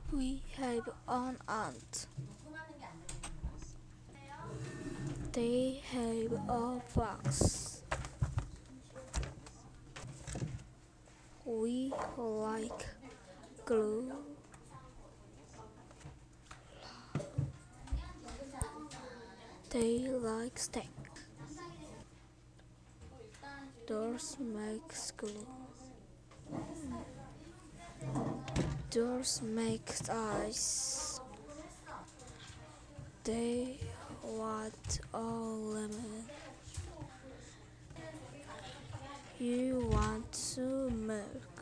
We have an aunt. They have a fox. We like glue. They like steak. Doors make glue. Doors make ice. They want a lemon. You want to milk.